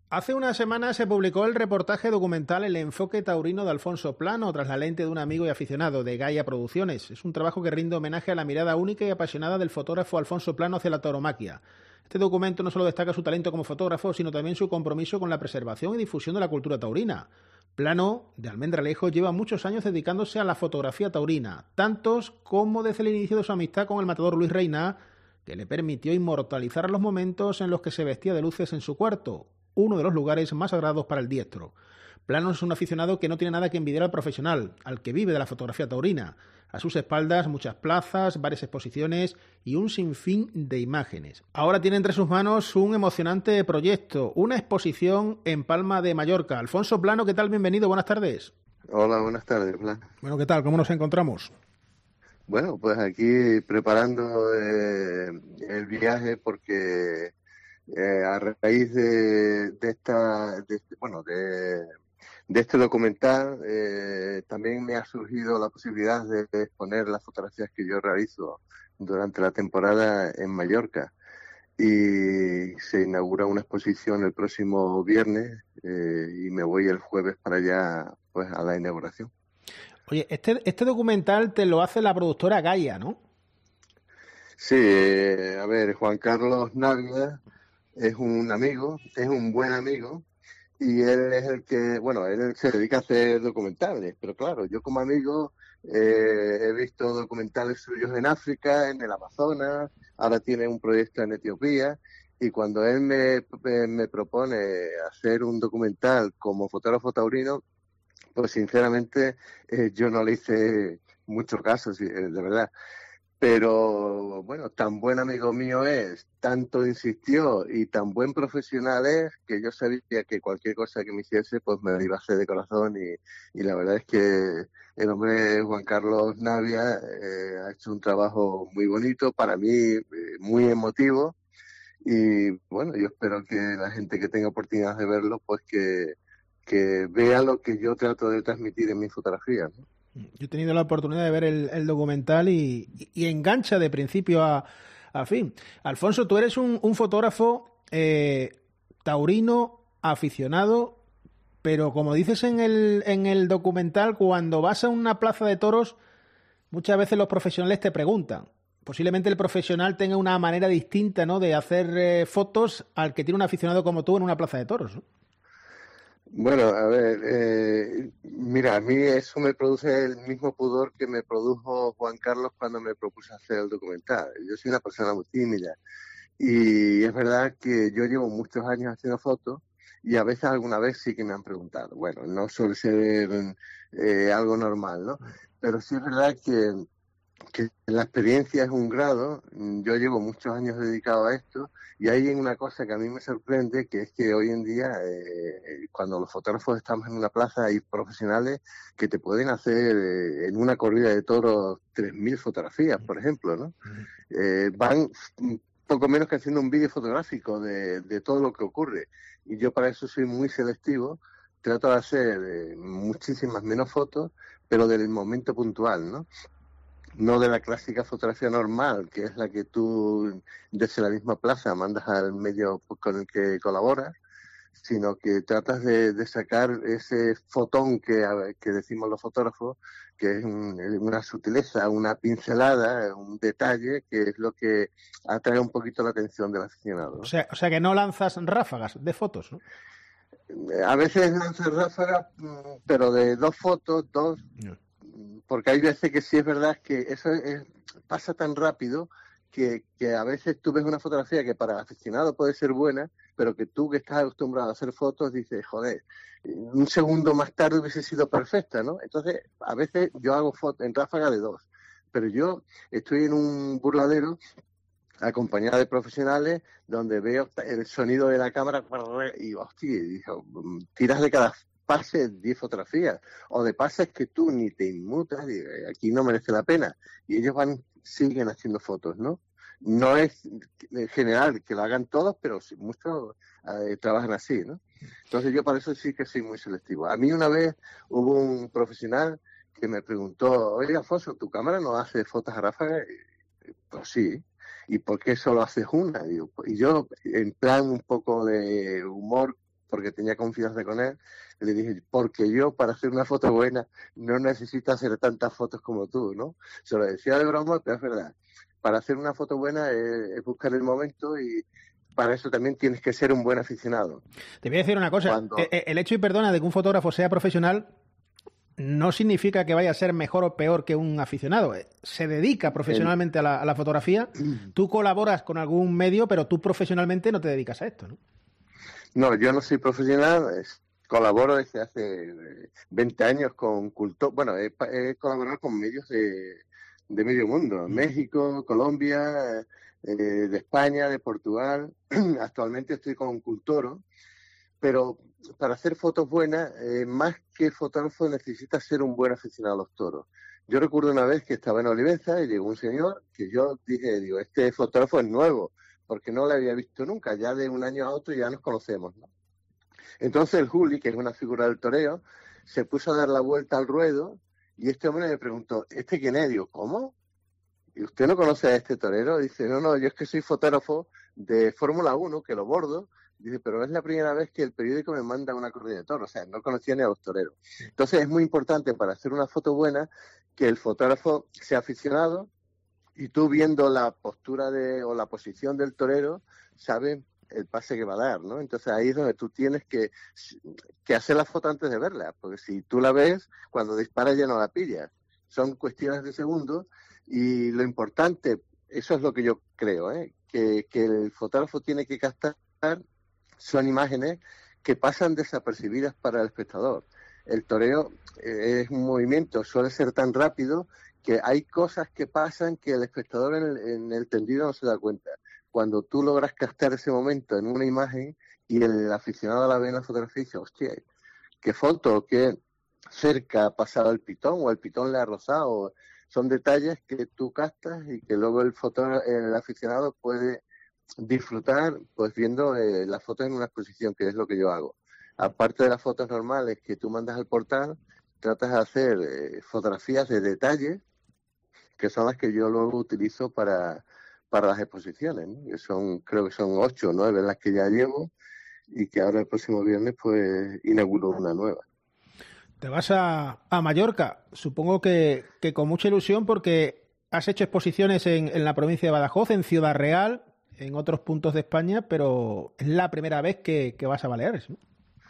Hace una semana se publicó el reportaje documental El enfoque taurino de Alfonso Plano, tras la lente de un amigo y aficionado, de Gaia Producciones. Es un trabajo que rinde homenaje a la mirada única y apasionada del fotógrafo Alfonso Plano hacia la tauromaquia. Este documento no solo destaca su talento como fotógrafo, sino también su compromiso con la preservación y difusión de la cultura taurina. Plano, de Almendralejo, lleva muchos años dedicándose a la fotografía taurina, tantos como desde el inicio de su amistad con el matador Luis Reina, que le permitió inmortalizar los momentos en los que se vestía de luces en su cuarto, uno de los lugares más sagrados para el diestro. Plano es un aficionado que no tiene nada que envidiar al profesional, al que vive de la fotografía taurina. A sus espaldas muchas plazas, varias exposiciones y un sinfín de imágenes. Ahora tiene entre sus manos un emocionante proyecto, una exposición en Palma de Mallorca. Alfonso Plano, ¿qué tal? Bienvenido, buenas tardes. Hola, buenas tardes, Blas. Bueno, ¿qué tal? ¿Cómo nos encontramos? Bueno, pues aquí preparando el viaje porque a raíz de este documental también me ha surgido la posibilidad de exponer las fotografías que yo realizo durante la temporada en Mallorca. Y se inaugura una exposición el próximo viernes y me voy el jueves para allá, pues, a la inauguración. Oye, este documental te lo hace la productora Gaia, ¿no? Sí, a ver, Juan Carlos Navia es un amigo, es un buen amigo, y él es el que, bueno, él se dedica a hacer documentales, pero claro, yo como amigo he visto documentales suyos en África, en el Amazonas, ahora tiene un proyecto en Etiopía, y cuando él me propone hacer un documental como fotógrafo taurino, pues sinceramente yo no le hice mucho caso, sí, de verdad. Pero bueno, tan buen amigo mío es, tanto insistió y tan buen profesional es que yo sabía que cualquier cosa que me hiciese pues me iba a hacer de corazón y la verdad es que el hombre Juan Carlos Navia ha hecho un trabajo muy bonito, para mí muy emotivo y bueno, yo espero que la gente que tenga oportunidad de verlo pues que vea lo que yo trato de transmitir en mis fotografías, ¿no? Yo he tenido la oportunidad de ver el documental y engancha de principio a fin. Alfonso, tú eres un fotógrafo taurino, aficionado, pero como dices en el documental, cuando vas a una plaza de toros, muchas veces los profesionales te preguntan. Posiblemente el profesional tenga una manera distinta, ¿no?, de hacer fotos al que tiene un aficionado como tú en una plaza de toros, ¿no? Bueno, a ver, mira, a mí eso me produce el mismo pudor que me produjo Juan Carlos cuando me propuso hacer el documental. Yo soy una persona muy tímida y es verdad que yo llevo muchos años haciendo fotos y a veces alguna vez sí que me han preguntado. Bueno, no suele ser algo normal, ¿no? Pero sí es verdad que la experiencia es un grado. Yo llevo muchos años dedicado a esto y hay una cosa que a mí me sorprende, que es que hoy en día, cuando los fotógrafos estamos en una plaza, hay profesionales que te pueden hacer en una corrida de toros 3.000 fotografías, por ejemplo, ¿no? Van poco menos que haciendo un vídeo fotográfico de todo lo que ocurre. Y yo para eso soy muy selectivo, trato de hacer muchísimas menos fotos, pero del momento puntual, ¿no? No de la clásica fotografía normal, que es la que tú desde la misma plaza mandas al medio con el que colaboras, sino que tratas de sacar ese fotón que decimos los fotógrafos, que es una sutileza, una pincelada, un detalle, que es lo que atrae un poquito la atención del aficionado, ¿no? O sea que no lanzas ráfagas de fotos, ¿no? A veces lanzas ráfagas, pero de dos fotos, dos, No. porque hay veces que sí es verdad que pasa tan rápido que a veces tú ves una fotografía que para el aficionado puede ser buena, pero que tú que estás acostumbrado a hacer fotos dices, joder, un segundo más tarde hubiese sido perfecta, ¿no? Entonces, a veces yo hago fotos en ráfaga de dos, pero yo estoy en un burladero acompañada de profesionales donde veo el sonido de la cámara y hostia, digo, tiras de cada pase 10 fotografías o de pases que tú ni te inmutas, y aquí no merece la pena y ellos siguen haciendo fotos, ¿no? No es general que lo hagan todos, pero sí, muchos trabajan así, ¿no? Entonces yo para eso sí que soy muy selectivo. A mí una vez hubo un profesional que me preguntó, oye Alfonso, ¿tu cámara no hace fotos a ráfaga? Pues sí. ¿Y por qué solo haces una? Digo, y yo, en plan un poco de humor, porque tenía confianza con él, le dije, porque yo para hacer una foto buena no necesito hacer tantas fotos como tú, ¿no? Se lo decía de broma, pero es verdad. Para hacer una foto buena es buscar el momento y para eso también tienes que ser un buen aficionado. Te voy a decir una cosa, el hecho, y perdona, de que un fotógrafo sea profesional no significa que vaya a ser mejor o peor que un aficionado. Se dedica profesionalmente a la fotografía. Tú colaboras con algún medio, pero tú profesionalmente no te dedicas a esto, ¿no? No, yo no soy profesional. Colaboro desde hace 20 años con Cultor. Bueno, he colaborado con medios de medio mundo. México, Colombia, de España, de Portugal. Actualmente estoy con Cultoro. Pero para hacer fotos buenas, más que fotógrafo, necesitas ser un buen aficionado a los toros. Yo recuerdo una vez que estaba en Olivenza y llegó un señor que yo dije, este fotógrafo es nuevo, porque no lo había visto nunca, ya de un año a otro ya nos conocemos, ¿no? Entonces el Juli, que es una figura del toreo, se puso a dar la vuelta al ruedo y este hombre me preguntó, ¿este quién es? Digo, ¿cómo? ¿Y usted no conoce a este torero? Dice, no, yo es que soy fotógrafo de Fórmula 1, que lo bordo. Dice, pero es la primera vez que el periódico me manda una corrida de toros. O sea, no conocía ni a los toreros. Entonces es muy importante para hacer una foto buena que el fotógrafo sea aficionado y tú viendo la postura o la posición del torero, sabes el pase que va a dar, ¿no? Entonces ahí es donde tú tienes que hacer la foto antes de verla, porque si tú la ves, cuando disparas ya no la pillas. Son cuestiones de segundos y lo importante, eso es lo que yo creo, que el fotógrafo tiene que captar son imágenes que pasan desapercibidas para el espectador. El toreo es un movimiento, suele ser tan rápido que hay cosas que pasan que el espectador en el tendido no se da cuenta. Cuando tú logras captar ese momento en una imagen y el aficionado la ve en la fotografía y dice, hostia, qué foto, qué cerca ha pasado el pitón o el pitón le ha rozado. Son detalles que tú captas y que luego el aficionado puede disfrutar pues viendo las fotos en una exposición, que es lo que yo hago. Aparte de las fotos normales que tú mandas al portal, tratas de hacer fotografías de detalle, que son las que yo luego utilizo para las exposiciones, ¿no? Que creo que son 8 o 9 las que ya llevo y que ahora el próximo viernes pues inauguro una nueva. Te vas a Mallorca, supongo que con mucha ilusión porque has hecho exposiciones en la provincia de Badajoz, en Ciudad Real, en otros puntos de España, pero es la primera vez que vas a Baleares, ¿no?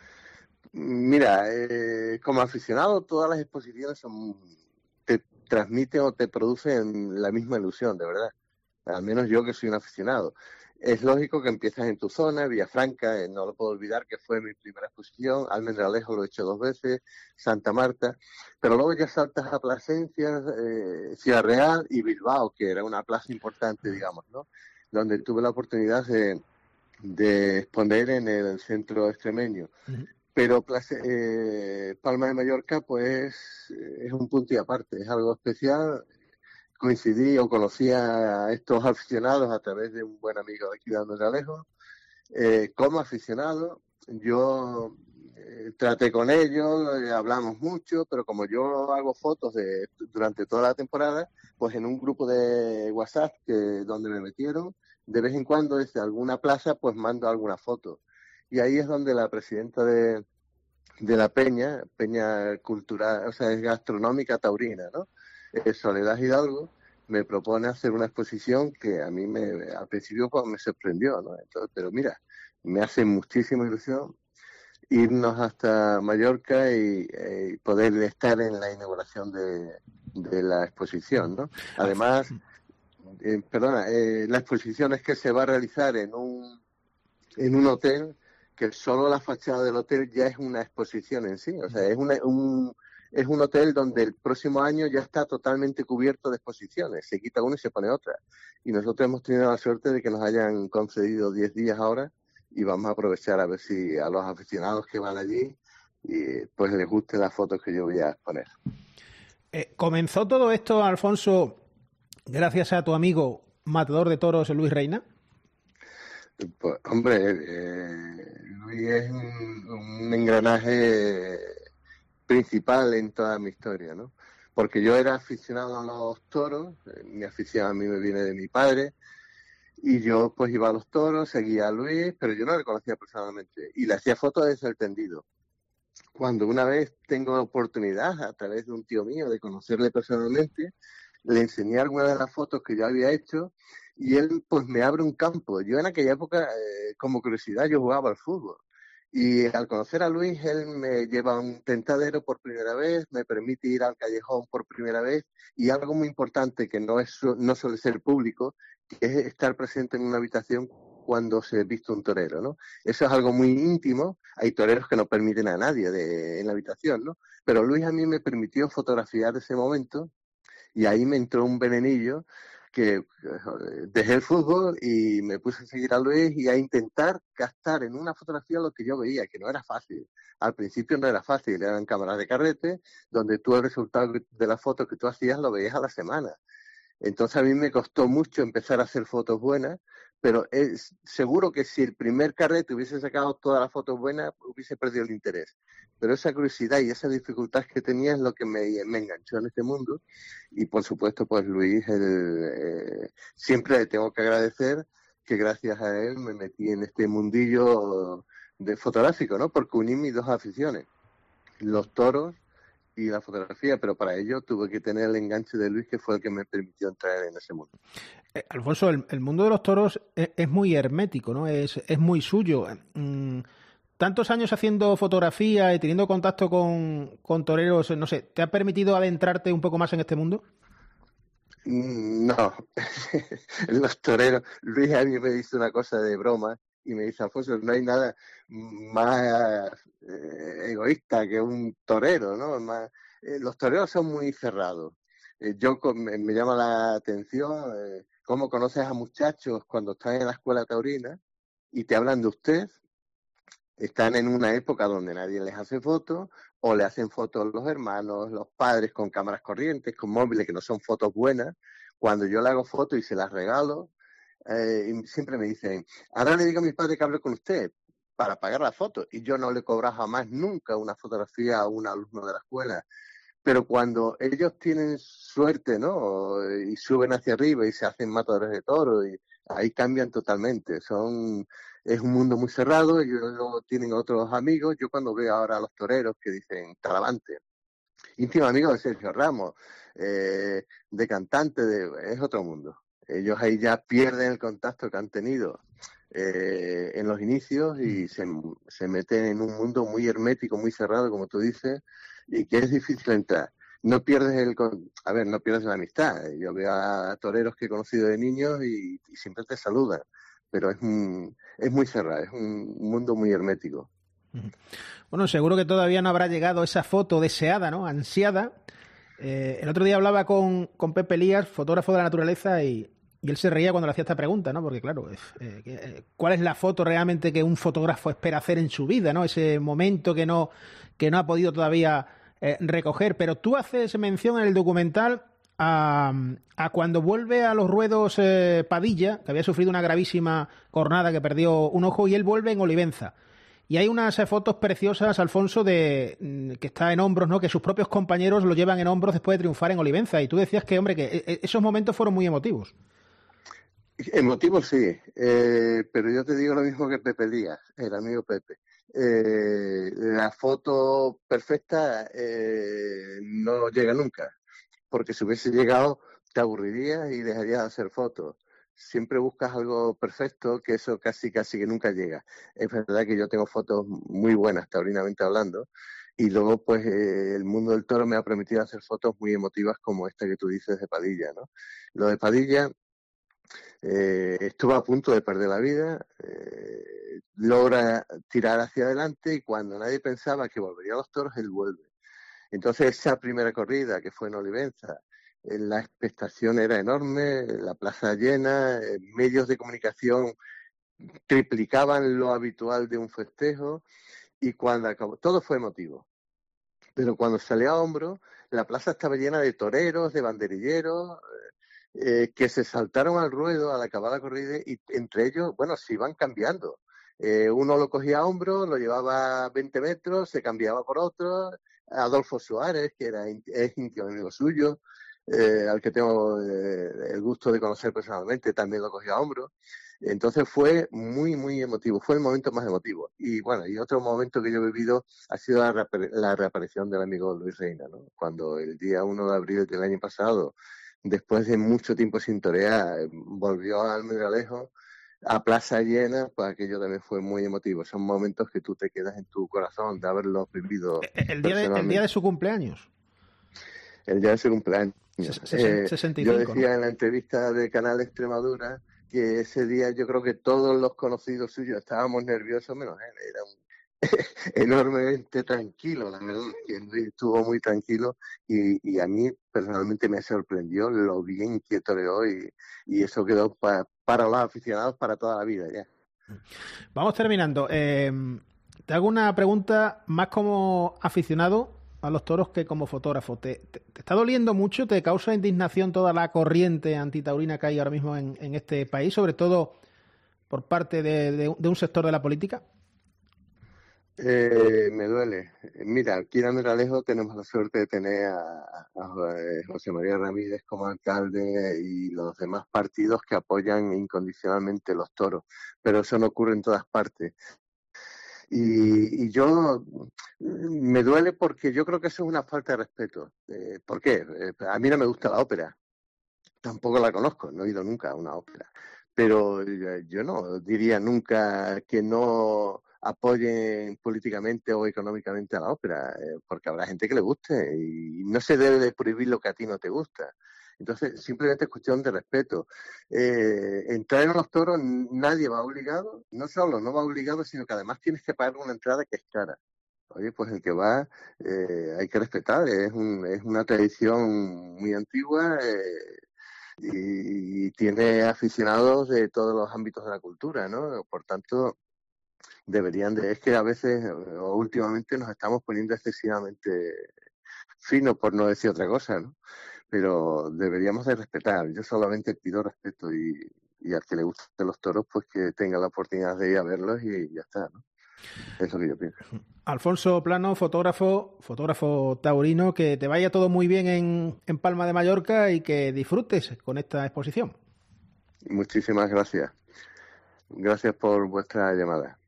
Mira, como aficionado, todas las exposiciones te transmiten o te producen la misma ilusión, de verdad. Al menos yo que soy un aficionado. Es lógico que empiezas en tu zona, Villafranca, no lo puedo olvidar que fue mi primera exposición, Almendralejo lo he hecho 2 veces, Santa Marta, pero luego ya saltas a Plasencia, Ciudad Real y Bilbao, que era una plaza importante, digamos, ¿no? Donde tuve la oportunidad de exponer en el centro extremeño. Uh-huh. Pero Palma de Mallorca, pues, es un punto y aparte, es algo especial. Coincidí o conocí a estos aficionados a través de un buen amigo de aquí de Almendralejo. Como aficionado, yo traté con ellos, hablamos mucho, pero como yo hago fotos durante toda la temporada, pues en un grupo de WhatsApp donde me metieron, de vez en cuando desde alguna plaza, pues mando alguna foto. Y ahí es donde la presidenta de la Peña Cultural, o sea, es gastronómica taurina, ¿no? Soledad Hidalgo, me propone hacer una exposición que a mí al principio pues, me sorprendió, ¿no? Entonces, pero mira, me hace muchísima ilusión irnos hasta Mallorca y poder estar en la inauguración de la exposición, ¿no? Además, la exposición es que se va a realizar en un hotel que solo la fachada del hotel ya es una exposición en sí, o sea, es un hotel donde el próximo año ya está totalmente cubierto de exposiciones, se quita una y se pone otra. Y nosotros hemos tenido la suerte de que nos hayan concedido 10 días ahora y vamos a aprovechar a ver si a los aficionados que van allí pues les guste las fotos que yo voy a exponer. ¿Comenzó todo esto, Alfonso, gracias a tu amigo matador de toros, Luis Reina? Pues, hombre, Luis es un engranaje principal en toda mi historia, ¿no? Porque yo era aficionado a los toros, mi afición a mí me viene de mi padre, Y yo pues iba a los toros, seguía a Luis, pero yo no le conocía personalmente. Y le hacía fotos desde el tendido. Cuando una vez tengo la oportunidad, a través de un tío mío, de conocerle personalmente, le enseñé algunas de las fotos que yo había hecho y él pues me abre un campo. Yo en aquella época, como curiosidad, yo jugaba al fútbol. Y al conocer a Luis, él me lleva a un tentadero por primera vez, me permite ir al callejón por primera vez y algo muy importante que no suele ser público, que es estar presente en una habitación cuando se viste un torero, ¿no? Eso es algo muy íntimo. Hay toreros que no permiten a nadie en la habitación, ¿no? Pero Luis a mí me permitió fotografiar ese momento y ahí me entró un venenillo que dejé el fútbol y me puse a seguir a Luis y a intentar captar en una fotografía lo que yo veía, que no era fácil. Al principio no era fácil, eran cámaras de carrete, donde tú el resultado de la foto que tú hacías lo veías a la semana. Entonces a mí me costó mucho empezar a hacer fotos buenas, pero es seguro que si el primer carrete hubiese sacado todas las fotos buenas, hubiese perdido el interés. Pero esa curiosidad y esa dificultad que tenía es lo que me enganchó en este mundo. Y por supuesto, pues Luis, siempre le tengo que agradecer que gracias a él me metí en este mundillo de fotográfico, ¿no? Porque uní mis dos aficiones, los toros y la fotografía, pero para ello tuve que tener el enganche de Luis, que fue el que me permitió entrar en ese mundo. Alfonso, el mundo de los toros es muy hermético, ¿no? Es muy suyo. Tantos años haciendo fotografía y teniendo contacto con toreros, no sé, ¿te ha permitido adentrarte un poco más en este mundo? No, los toreros. Luis a mí me dice una cosa de broma y me dice, Alfonso, no hay nada más egoísta que un torero, ¿no? Los toreros son muy cerrados. Me llama la atención cómo conoces a muchachos cuando están en la escuela taurina y te hablan de usted. Están en una época donde nadie les hace fotos o le hacen fotos los hermanos, los padres con cámaras corrientes, con móviles que no son fotos buenas. Cuando yo le hago fotos y se las regalo, y siempre me dicen, ahora le digo a mi padre que hable con usted para pagar la foto. Y yo no le cobro jamás nunca una fotografía a un alumno de la escuela. Pero cuando ellos tienen suerte, ¿no? Y suben hacia arriba y se hacen matadores de toros, y ahí cambian totalmente. Es un mundo muy cerrado, ellos luego tienen otros amigos. Yo cuando veo ahora a los toreros que dicen Talavante, íntimo amigo de Sergio Ramos, de cantante, es otro mundo. Ellos ahí ya pierden el contacto que han tenido en los inicios y se meten en un mundo muy hermético, muy cerrado, como tú dices, y que es difícil entrar. No pierdes no pierdes la amistad. Yo veo a toreros que he conocido de niños y siempre te saludan, pero es muy cerrado, es un mundo muy hermético. Bueno, seguro que todavía no habrá llegado esa foto deseada, ¿no? Ansiada. El otro día hablaba con Pepe Lías, fotógrafo de la naturaleza, y él se reía cuando le hacía esta pregunta, ¿no? Porque claro, ¿cuál es la foto realmente que un fotógrafo espera hacer en su vida, ¿no? Ese momento que no ha podido todavía recoger. Pero tú haces mención en el documental a cuando vuelve a los ruedos Padilla, que había sufrido una gravísima cornada, que perdió un ojo, y él vuelve en Olivenza. Y hay unas fotos preciosas, Alfonso, que está en hombros, ¿no? Que sus propios compañeros lo llevan en hombros después de triunfar en Olivenza. Y tú decías que, hombre, que esos momentos fueron muy emotivos. Emotivos sí, pero yo te digo lo mismo que Pepe Díaz, el amigo Pepe. La foto perfecta no llega nunca, porque si hubiese llegado te aburrirías y dejarías de hacer fotos. Siempre buscas algo perfecto, que eso casi que nunca llega. Es verdad que yo tengo fotos muy buenas, taurinamente hablando, y luego pues el mundo del toro me ha permitido hacer fotos muy emotivas como esta que tú dices de Padilla, ¿no? Lo de Padilla, estuvo a punto de perder la vida, logra tirar hacia adelante y cuando nadie pensaba que volvería a los toros, él vuelve. Entonces esa primera corrida que fue en Olivenza, la expectación era enorme, la plaza llena, medios de comunicación triplicaban lo habitual de un festejo y cuando acabó, todo fue emotivo. Pero cuando salió a hombro, la plaza estaba llena de toreros, de banderilleros, que se saltaron al ruedo al acabar la corrida y entre ellos, bueno, se iban cambiando. Uno lo cogía a hombro, lo llevaba 20 metros, se cambiaba por otro. Adolfo Suárez, que es íntimo amigo suyo, al que tengo el gusto de conocer personalmente, también lo cogió a hombros. Entonces fue muy, muy emotivo, fue el momento más emotivo. Y bueno, y otro momento que yo he vivido ha sido la reaparición del amigo Luis Reina, ¿no? Cuando el día 1 de abril del año pasado, después de mucho tiempo sin torear, volvió al Almendralejo a plaza llena, pues aquello también fue muy emotivo. Son momentos que tú te quedas en tu corazón de haberlos vivido El día de personalmente. su cumpleaños. El día de su cumpleaños. Yo 65, ¿no? decía en la entrevista de Canal Extremadura que ese día yo creo que todos los conocidos suyos estábamos nerviosos, menos él. Era enormemente tranquilo, la verdad, que Luis estuvo muy tranquilo y a mí personalmente me sorprendió lo bien que toreó y eso quedó para los aficionados para toda la vida ya. Vamos terminando. Te hago una pregunta más como aficionado a los toros que como fotógrafo. ¿Te está doliendo mucho? ¿Te causa indignación toda la corriente antitaurina que hay ahora mismo en este país, sobre todo por parte de un sector de la política? Me duele. Mira, aquí en Almendralejo tenemos la suerte de tener a José María Ramírez como alcalde y los demás partidos que apoyan incondicionalmente los toros, pero eso no ocurre en todas partes. Y yo me duele porque yo creo que eso es una falta de respeto. ¿Por qué? A mí no me gusta la ópera, tampoco la conozco, no he ido nunca a una ópera, pero yo no diría nunca que no apoyen políticamente o económicamente a la ópera, porque habrá gente que le guste y no se debe de prohibir lo que a ti no te gusta. Entonces, simplemente es cuestión de respeto. Entrar en los toros nadie va obligado, no solo no va obligado, sino que además tienes que pagar una entrada que es cara. Oye, pues el que va hay que respetar, es una tradición muy antigua y tiene aficionados de todos los ámbitos de la cultura, ¿no? Por tanto, es que a veces o últimamente nos estamos poniendo excesivamente finos, por no decir otra cosa, ¿no? Pero deberíamos de respetar. Yo solamente pido respeto y al que le gusten los toros, pues que tenga la oportunidad de ir a verlos y ya está, ¿no? Es lo que yo pienso. Alfonso Plano, fotógrafo taurino, que te vaya todo muy bien en Palma de Mallorca y que disfrutes con esta exposición. Muchísimas gracias. Gracias por vuestra llamada.